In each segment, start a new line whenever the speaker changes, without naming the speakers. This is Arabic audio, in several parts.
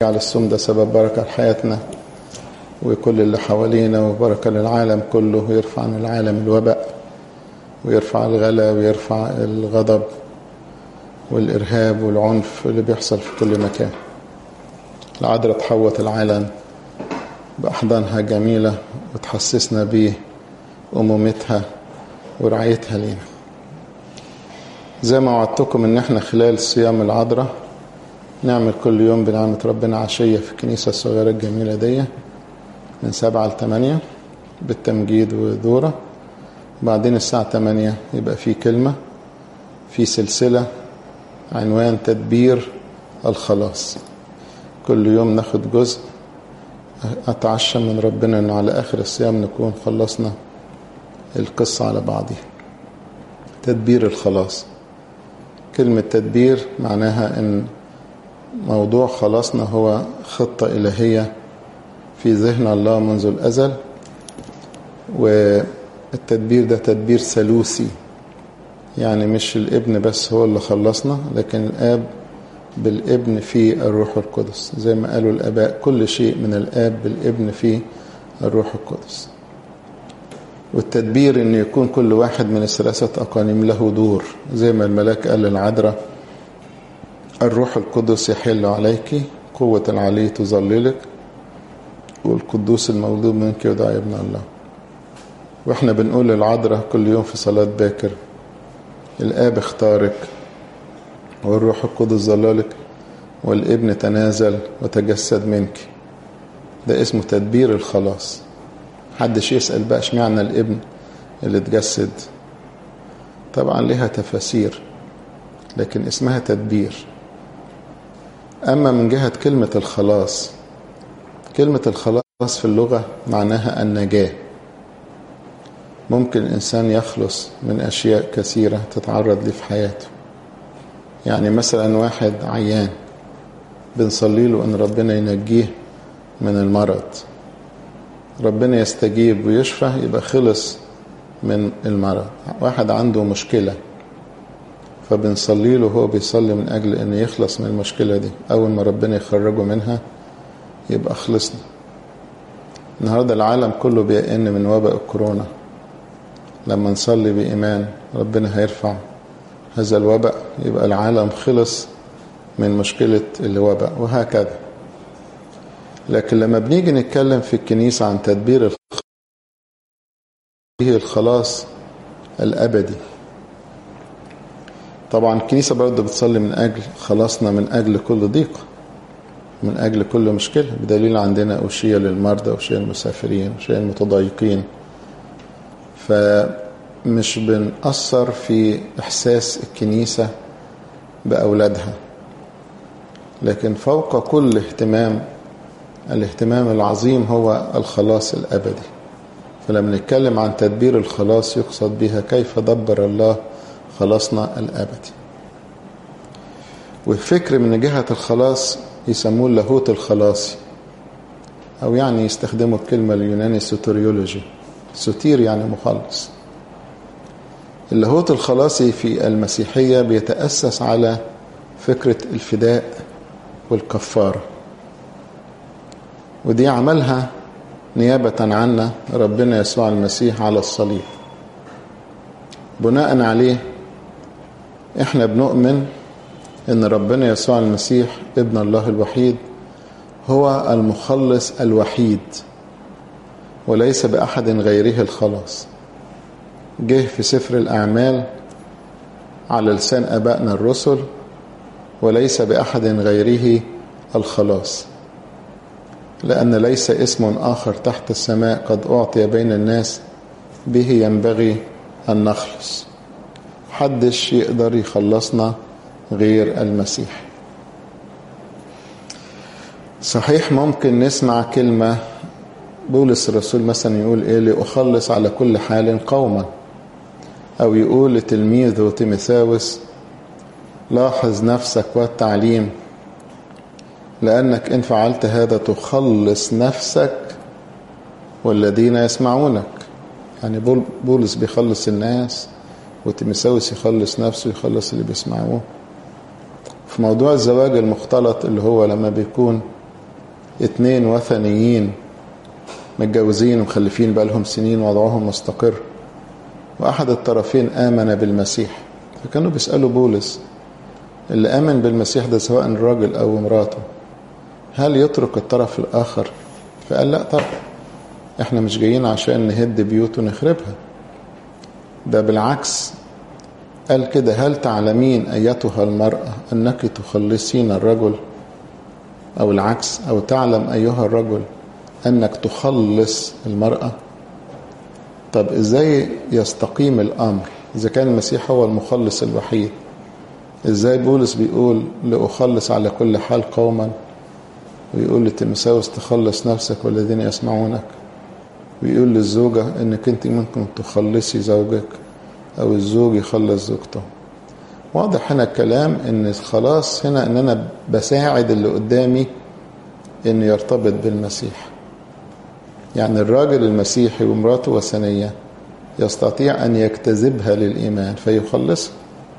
على الصوم ده سبب بركة لحياتنا وكل اللي حوالينا وبركة للعالم كله، ويرفع عن العالم الوباء ويرفع الغلا ويرفع الغضب والإرهاب والعنف اللي بيحصل في كل مكان. العذراء تحوط العالم بأحضانها جميلة وتحسسنا بأمومتها ورعايتها لينا. زي ما وعدتكم ان احنا خلال صيام العذراء نعمل كل يوم بنعمة ربنا عشية في الكنيسة الصغيرة الجميلة دي من 7 ل 8 بالتمجيد ودورة. بعدين الساعة 8 يبقى في كلمة في سلسلة عنوان تدبير الخلاص. كل يوم ناخد جزء، أتعشى من ربنا أنه على آخر الصيام نكون خلصنا القصة على بعضها. تدبير الخلاص، كلمة تدبير معناها أن موضوع خلاصنا هو خطة إلهية في ذهن الله منذ الأزل، والتدبير ده تدبير ثالوثي، يعني مش الابن بس هو اللي خلصنا، لكن الآب بالابن في الروح القدس، زي ما قالوا الآباء كل شيء من الآب بالابن في الروح القدس. والتدبير أن يكون كل واحد من الثلاثة أقانيم له دور، زي ما الملاك قال للعذراء الروح القدس يحل عليك، قوة العلي تظللك، والقدوس المولود منك يدعى ابن الله. واحنا بنقول للعذراء كل يوم في صلاة باكر الآب اختارك والروح القدس ظللك والابن تنازل وتجسد منك. ده اسمه تدبير الخلاص. محدش يسأل بقى اشمعنى الابن اللي اتجسد، طبعا لها تفاسير لكن اسمها تدبير. أما من جهة كلمة الخلاص، كلمة الخلاص في اللغة معناها النجاة. ممكن الإنسان يخلص من أشياء كثيرة تتعرض لي في حياته. يعني مثلا واحد عيان بنصلي له أن ربنا ينجيه من المرض، ربنا يستجيب ويشفى يبقى خلص من المرض. واحد عنده مشكلة فبنصلي له هو بيصلي من أجل أن يخلص من المشكلة دي، أول ما ربنا يخرجه منها يبقى خلصنا. النهاردة العالم كله بيئن من وباء الكورونا، لما نصلي بإيمان ربنا هيرفع هذا الوباء يبقى العالم خلص من مشكلة الوباء، وهكذا. لكن لما بنيجي نتكلم في الكنيسة عن تدبير الخلاص الأبدي، طبعا الكنيسة برضه بتصلي من أجل خلاصنا من أجل كل ضيقة، من أجل كل مشكلة، بدليل عندنا أوشية للمرضى وأوشية للمسافرين وأوشية للمتضايقين. فمش بنأثر في إحساس الكنيسة بأولادها، لكن فوق كل اهتمام الاهتمام العظيم هو الخلاص الأبدي. فلما نتكلم عن تدبير الخلاص يقصد بها كيف دبر الله خلاصنا الأبدي. والفكر من جهة الخلاص يسموه اللاهوت الخلاصي، أو يعني يستخدموا الكلمة اليوناني سوتيريولوجي. سوتير يعني مخلص. اللاهوت الخلاصي في المسيحية بيتأسس على فكرة الفداء والكفارة، ودي عملها نيابة عنا ربنا يسوع المسيح على الصليب. بناء عليه احنا بنؤمن ان ربنا يسوع المسيح ابن الله الوحيد هو المخلص الوحيد، وليس بأحد غيره الخلاص. جه في سفر الأعمال على لسان آبائنا الرسل وليس بأحد غيره الخلاص، لأن ليس اسم آخر تحت السماء قد أعطي بين الناس به ينبغي أن نخلص. محدش يقدر يخلصنا غير المسيح. صحيح ممكن نسمع كلمة بولس الرسول مثلا يقول إيه لأخلص على كل حال قوما، أو يقول لتلميذه تيموثاوس لاحظ نفسك والتعليم، لأنك إن فعلت هذا تخلص نفسك والذين يسمعونك. يعني بولس بيخلص الناس وتيموثاوس يخلص نفسه يخلص اللي بيسمعوه. في موضوع الزواج المختلط اللي هو لما بيكون 2 وثنيين متجوزين ومخلفين بقالهم سنين وضعهم مستقر، وأحد الطرفين آمن بالمسيح. فكانوا بيسألوا بولس اللي آمن بالمسيح ده سواء الراجل أو امراته هل يترك الطرف الآخر؟ فقال لا طبعا، احنا مش جايين عشان نهد بيوت ونخربها، ده بالعكس. قال كده هل تعلمين أيتها المرأة أنك تخلصين الرجل، أو العكس، أو تعلم أيها الرجل أنك تخلص المرأة. طب إزاي يستقيم الأمر إذا كان المسيح هو المخلص الوحيد؟ إزاي بولس بيقول لأخلص على كل حال قوما، ويقول لتيموثاوس تخلص نفسك والذين يسمعونك، ويقول للزوجة إنك أنت ممكن تخلصي زوجك أو الزوج يخلص زوجته. واضح هنا الكلام إن خلاص هنا إن أنا بساعد اللي قدامي إنه يرتبط بالمسيح. يعني الراجل المسيحي ومراته وثنية يستطيع أن يجتذبها للإيمان فيخلصها.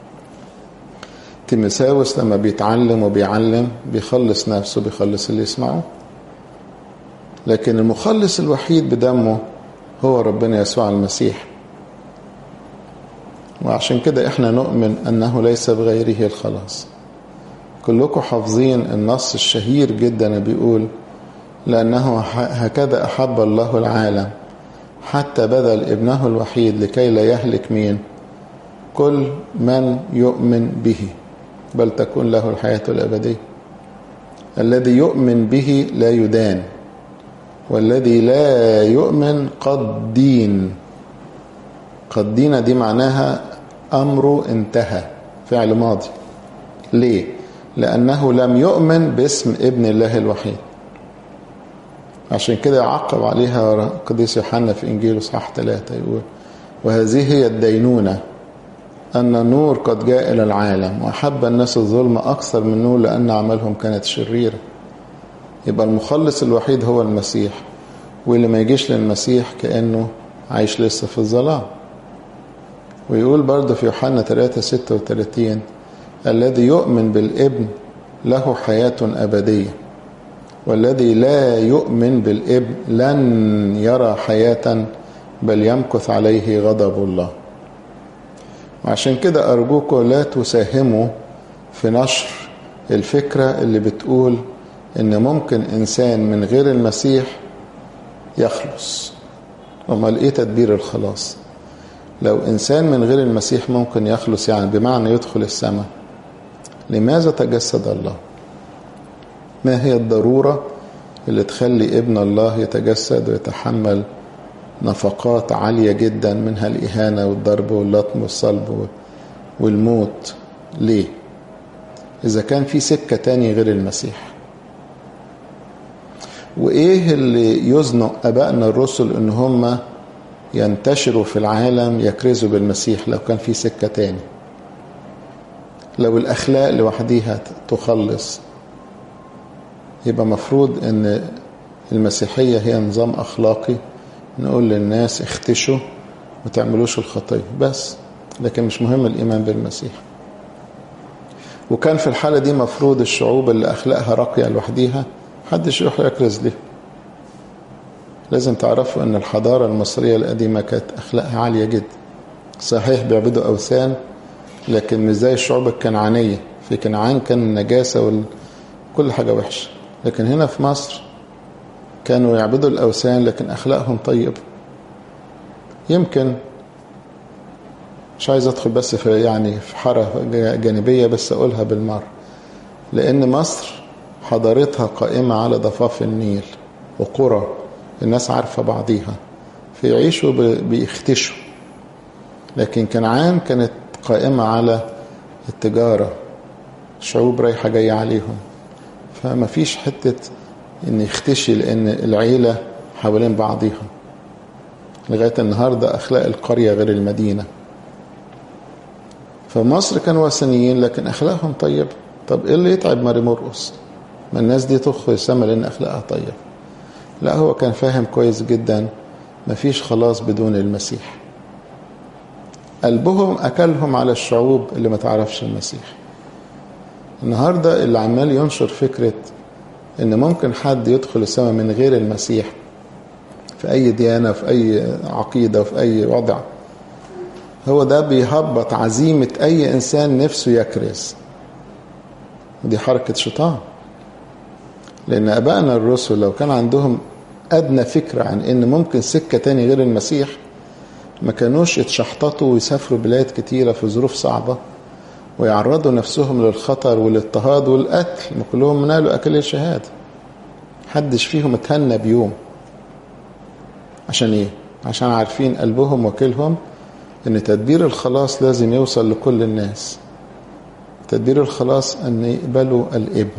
تيموثاوس لما بيتعلم وبيعلم بيخلص نفسه، بيخلص اللي يسمعه. لكن المخلص الوحيد بدمه هو ربنا يسوع المسيح. وعشان كده احنا نؤمن أنه ليس بغيره الخلاص. كلكم حافظين النص الشهير جدا بيقول لأنه هكذا أحب الله العالم حتى بذل ابنه الوحيد لكي لا يهلك مين؟ كل من يؤمن به بل تكون له الحياة الأبدية. الذي يؤمن به لا يدان، والذي لا يؤمن قد دين. قد دين دي معناها أمره انتهى، فعل ماضي. ليه؟ لأنه لم يؤمن باسم ابن الله الوحيد. عشان كده عقب عليها قديس يوحنا في إنجيل إصحاح 3 يقول وهذه هي الدينونة أن النور قد جاء إلى العالم وأحب الناس الظلم أكثر من النور لأن أعمالهم كانت شريرة. يبقى المخلص الوحيد هو المسيح، واللي ما يجيش للمسيح كأنه عايش لسه في الظلام. ويقول برضه في يوحنا 3:36 الذي يؤمن بالابن له حياة أبدية والذي لا يؤمن بالابن لن يرى حياة بل يمكث عليه غضب الله. وعشان كده أرجوكم لا تساهموا في نشر الفكرة اللي بتقول إن ممكن إنسان من غير المسيح يخلص. أمال إيه تدبير الخلاص؟ لو إنسان من غير المسيح ممكن يخلص، يعني بمعنى يدخل السماء، لماذا تجسد الله؟ ما هي الضرورة اللي تخلي ابن الله يتجسد ويتحمل نفقات عالية جدا منها الإهانة والضرب واللطم والصلب والموت؟ ليه؟ إذا كان في سكة تاني غير المسيح. وإيه اللي يزنق أبائنا الرسل إن هم ينتشروا في العالم يكرزوا بالمسيح لو كان في سكة تاني؟ لو الأخلاق لوحديها تخلص، يبقى مفروض ان المسيحية هي نظام اخلاقي نقول للناس اختشوا وتعملوش الخطية بس، لكن مش مهم الايمان بالمسيح. وكان في الحالة دي مفروض الشعوب اللي اخلاقها راقية لوحديها محدش يروح يكرز ليه. لازم تعرفوا ان الحضارة المصرية القديمة كانت اخلاقها عالية جدا. صحيح بيعبدوا اوثان لكن مش زي الشعوب الكنعانية. في كنعان كان النجاسة كل حاجة وحشة، لكن هنا في مصر كانوا يعبدوا الأوثان لكن أخلاقهم طيبة. يمكن مش عايز أدخل بس في حارة جانبية، بس أقولها بالمرة، لأن مصر حضارتها قائمة على ضفاف النيل وقرى الناس عارفة بعضيها فيعيشوا بيختشوا. لكن كنعان كانت قائمة على التجارة، شعوب رايحة جاية عليهم، فما فيش حتة ان يختشي لان العيلة حوالين بعضيها. لغاية النهاردة اخلاق القرية غير المدينة. فمصر كانوا وثنيين لكن اخلاقهم طيبة. طب ايه اللي يتعب ماري مرقس؟ ما الناس دي تدخل السما لان اخلاقها طيبة. لا، هو كان فاهم كويس جدا ما فيش خلاص بدون المسيح. قلبهم اكلهم على الشعوب اللي ما تعرفش المسيح. النهاردة اللي عمال ينشر فكرة ان ممكن حد يدخل السماء من غير المسيح في اي ديانة، في اي عقيدة، في اي وضع. هو ده بيهبط عزيمة اي انسان نفسه يكرز، ودي حركة شيطان. لان ابائنا الرسل لو كان عندهم ادنى فكرة عن ان ممكن سكة تاني غير المسيح، ما كانوش يتشحططوا ويسافروا بلاد كتيرة في ظروف صعبة ويعرضوا نفسهم للخطر والاضطهاد والقتل. ما كلهم نالوا أكل الشهادة، حدش فيهم اتهنى بيوم. عشان ايه؟ عشان عارفين قلبهم وكلهم ان تدبير الخلاص لازم يوصل لكل الناس. تدبير الخلاص ان يقبلوا الابن.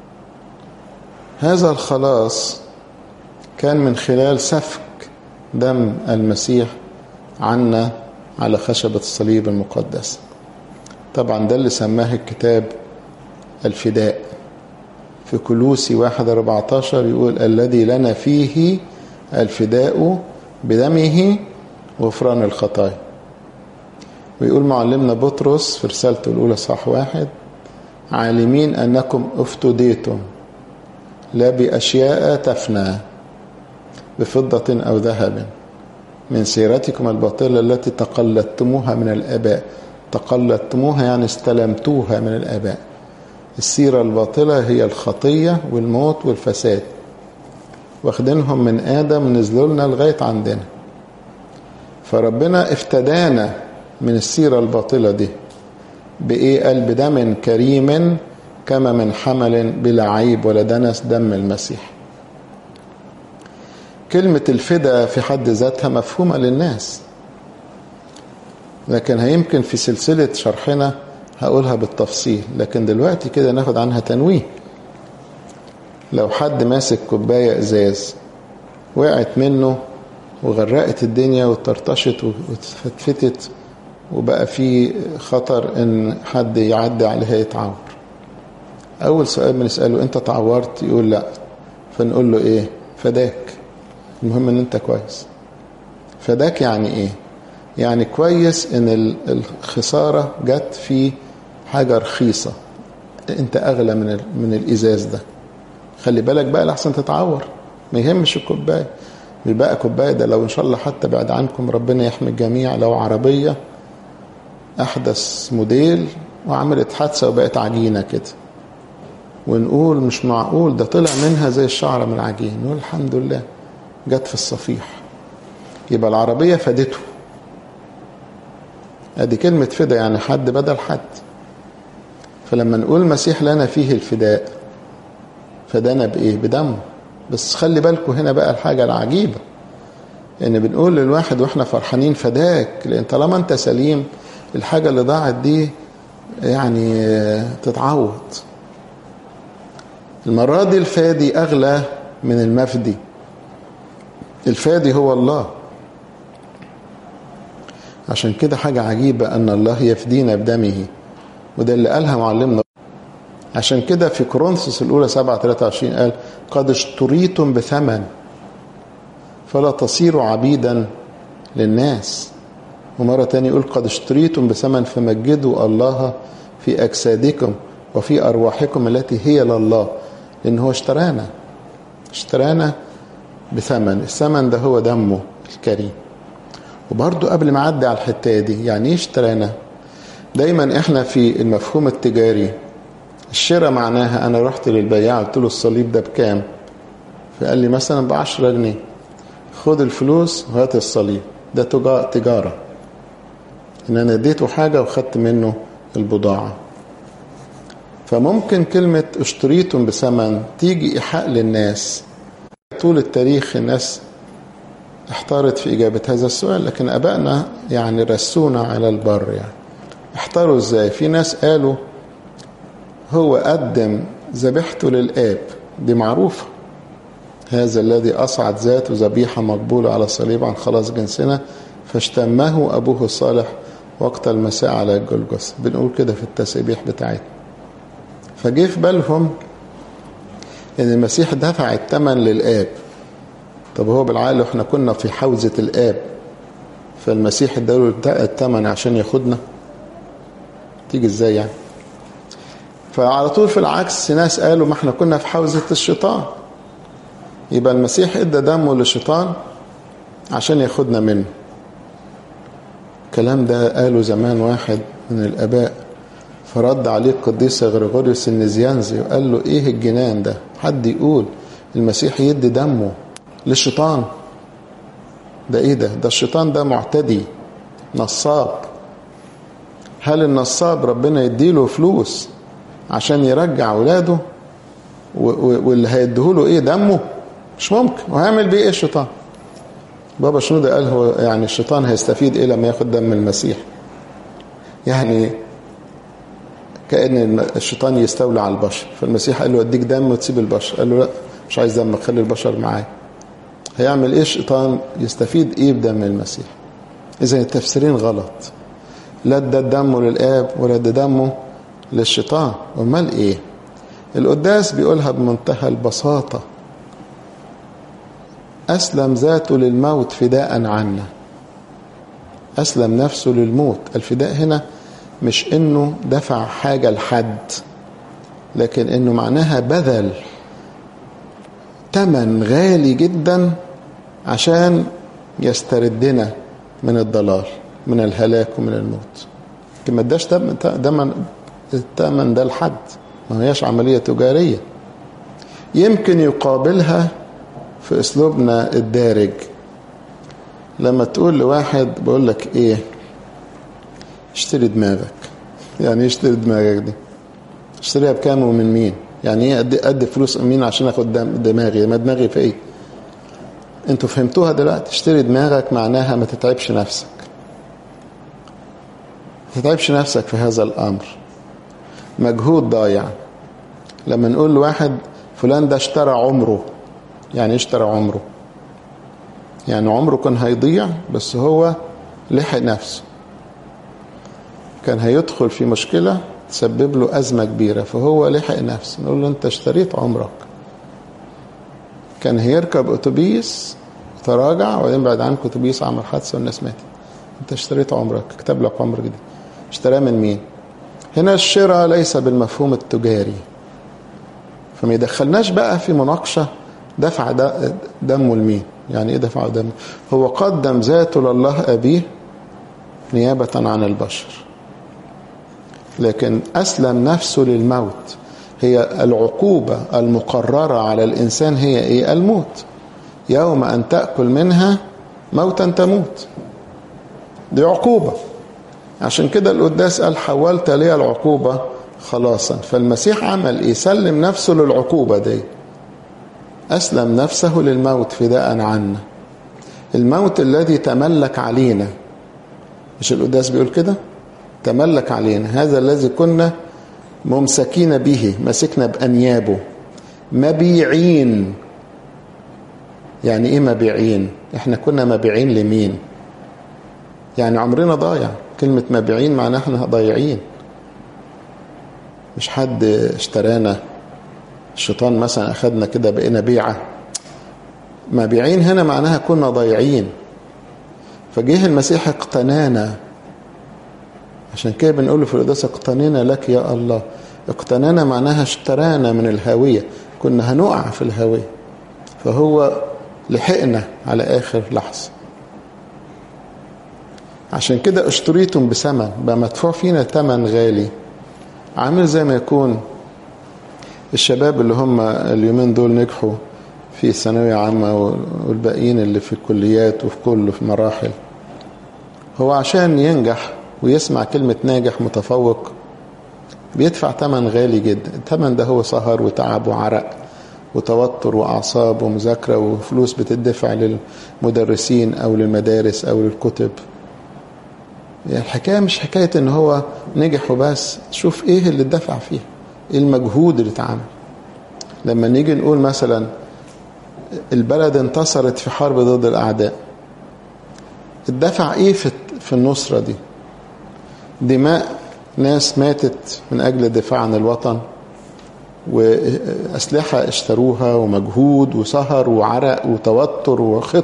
هذا الخلاص كان من خلال سفك دم المسيح عنا على خشبة الصليب المقدس. طبعا ده اللي سماه الكتاب الفداء. في كولوسي 1:14 يقول الذي لنا فيه الفداء بدمه غفران الخطايا. ويقول معلمنا بطرس في رسالته الأولى صح 1 عالمين أنكم افتديتم لا بأشياء تفنى بفضة أو ذهب من سيرتكم الباطلة التي تقلدتموها من الآباء. تقلدتموها يعني استلمتوها من الآباء. السيرة الباطلة هي الخطية والموت والفساد، واخدينهم من آدم نزلوا لنا لغاية عندنا. فربنا افتدانا من السيرة الباطلة دي بإيه؟ قال بدم كريم كما من حمل بلا عيب ولا دنس دم المسيح. كلمة الفدا في حد ذاتها مفهومة للناس، لكن هيمكن في سلسلة شرحنا هقولها بالتفصيل. لكن دلوقتي كده ناخد عنها تنويه. لو حد ماسك كوباية ازاز وقعت منه وغرقت الدنيا وترتشت واتفتت وبقى في خطر ان حد يعدي عليها يتعور، اول سؤال بنسأله انت تعورت؟ يقول لا. فنقول له ايه؟ فداك. المهم ان انت كويس. فداك يعني ايه؟ يعني كويس ان الخسارة جت في حاجة رخيصة، انت اغلى من الازاز ده. خلي بالك بقى لحسن تتعور. ما يهمش الكوباية، بيبقى كوباية ده لو ان شاء الله حتى بعد عنكم ربنا يحمي الجميع، لو عربية احدث موديل وعملت حادثة وبقت عجينة كده، ونقول مش معقول ده طلع منها زي الشعرة من العجين، نقول الحمد لله جت في الصفيح. يبقى العربية فادته. ادي كلمة فدا، يعني حد بدل حد. فلما نقول المسيح لنا فيه الفداء، فدانا بايه؟ بدمه. بس خلي بالكم هنا بقى الحاجة العجيبة، ان بنقول للواحد واحنا فرحانين فداك، لان طالما انت سليم الحاجة اللي ضاعت دي يعني تتعوض. المرة دي الفادي اغلى من المفدي. الفادي هو الله. عشان كده حاجة عجيبة ان الله يفدينا بدمه، وده اللي قالها معلمنا. عشان كده في كورنثوس الأولى 7:23 قال قد اشتريتم بثمن فلا تصيروا عبيدا للناس. ومرة تانية يقول قد اشتريتم بثمن فمجدوا الله في أجسادكم وفي أرواحكم التي هي لله. لأن هو اشترانا بثمن. الثمن ده هو دمه الكريم. وبرضو قبل ما أعدي على الحتة دي، يعني ايه اشترانا؟ دايما احنا في المفهوم التجاري الشراء معناها انا رحت للبياع قلت له الصليب ده بكام؟ فقال لي مثلا ب10 جنيه. خد الفلوس وهات الصليب. ده تجارة، ان انا اديته حاجة وخدت منه البضاعة. فممكن كلمة اشتريتم بثمن تيجي إيحاء للناس. طول التاريخ الناس احتارت في إجابة هذا السؤال، لكن أبائنا يعني رسونا على البر. يعني احتاروا ازاي؟ في ناس قالوا هو قدم ذبيحته للآب، دي معروفة، هذا الذي أصعد ذاته ذبيحة مقبولة على الصليب عن خلاص جنسنا فاشتمه أبوه الصالح وقت المساء على الجلجثة. بنقول كده في التسبيح بتاعتنا. فجه في بالهم ان المسيح دفع الثمن للآب. طب هو بالعقل احنا كنا في حوزة الآب، فالمسيح اداله الثمن عشان ياخدنا؟ تيجي ازاي يعني؟ فعلى طول في العكس ناس قالوا ما احنا كنا في حوزة الشيطان، يبقى المسيح ادى دمه للشيطان عشان ياخدنا منه. الكلام ده قاله زمان واحد من الآباء، فرد عليه القديس غريغوريوس النزيانزي وقال له ايه الجنان ده، حد يقول المسيح يدي دمه للشيطان؟ ده ايه ده الشيطان ده معتدي نصاب. هل النصاب ربنا يديله فلوس عشان يرجع ولاده واللي هيديهوله ايه؟ دمه؟ مش ممكن. وهيعمل بيه ايه الشيطان؟ بابا شنودة قال هو يعني الشيطان هيستفيد ايه لما ياخد دم المسيح؟ يعني كأن الشيطان يستولى على البشر، فالمسيح قال له اديك دم وتسيب البشر، قال له لا مش عايز دمك، خلي البشر معايا. هيعمل ايه الشيطان؟ يستفيد ايه بدم المسيح؟ اذا التفسيرين غلط، لا ده دمه للآب ولا ده دمه للشيطان. امال ايه؟ القداس بيقولها بمنتهى البساطة، أسلم ذاته للموت فداء عنا. أسلم نفسه للموت. الفداء هنا مش إنه دفع حاجة لحد، لكن إنه معناها بذل تمن غالي جدا عشان يستردنا من الضلال، من الهلاك ومن الموت. لكن ما اداش التمن ده لحد، ما هياش عملية تجارية. يمكن يقابلها في اسلوبنا الدارج لما تقول لواحد بقول لك ايه، اشتري دماغك. يعني ايه اشتري دماغك دي؟ اشتريها بكام ومن مين؟ يعني ايه ادي فلوس مين عشان اخد دماغي؟ ما دماغي في ايه؟ انتوا فهمتوها دلوقتي؟ اشتري دماغك معناها ما تتعبش نفسك، ما تتعبش نفسك في هذا الامر، مجهود ضايع. لما نقول لواحد فلان ده اشترى عمره، يعني اشترى عمره؟ يعني عمره كان هيضيع بس هو لحق نفسه، كان هيدخل في مشكلة تسبب له أزمة كبيرة فهو لحق نفسه. نقول له انت اشتريت عمرك. كان هيركب اتوبيس تراجع وبعدين بعد عنك اتوبيس عمل حادثة والناس ماتت، انت اشتريت عمرك، كتب لك عمر جديد. اشتراه من مين؟ هنا الشراء ليس بالمفهوم التجاري، فما يدخلناش بقى في مناقشة دفع دمه لمين. يعني ايه دفع دمه؟ هو قدم ذاته لله أبيه نيابة عن البشر، لكن أسلم نفسه للموت. هي العقوبة المقررة على الإنسان هي ايه؟ الموت. يوم أن تأكل منها موتا تموت، دي عقوبة. عشان كده القداس قال حولت لي العقوبة خلاصا. فالمسيح عمل ايه؟ سلم نفسه للعقوبة دي، أسلم نفسه للموت فداء عنا. الموت الذي تملك علينا، مش القداس بيقول كده؟ تملك علينا، هذا الذي كنا ممسكين به، مسكنا بأنيابه، مبيعين. يعني ايه مبيعين؟ احنا كنا مبيعين لمين؟ يعني عمرنا ضايع. كلمة مبيعين معناها احنا ضايعين، مش حد اشترانا، الشيطان مثلا اخدنا كده بقينا بيعة. مبيعين هنا معناها كنا ضايعين، فجه المسيح اقتنانا. عشان كده بنقوله في القداس اقتنينا لك يا الله. اقتنانا معناها اشترانا من الهاوية، كنا هنقع في الهاوية فهو لحقنا على آخر لحظة. عشان كده اشتريتم بثمن، بقى مدفوع فينا ثمن غالي. عامل زي ما يكون الشباب اللي هم اليومين دول نجحوا في ثانوية عامة والباقيين اللي في الكليات وفي كله في مراحل، هو عشان ينجح ويسمع كلمة ناجح متفوق بيدفع ثمن غالي جدا. الثمن ده هو سهر وتعب وعرق وتوتر وأعصاب ومذاكرة وفلوس بتدفع للمدرسين أو للمدارس أو للكتب. يعني الحكاية مش حكاية ان هو نجح وبس، شوف ايه اللي اتدفع فيه، ايه المجهود اللي اتعمل. لما نيجي نقول مثلا البلد انتصرت في حرب ضد الأعداء، اتدفع ايه في النصرة دي؟ دماء ناس ماتت من أجل الدفاع عن الوطن، وأسلحة اشتروها، ومجهود وسهر وعرق وتوتر وخطر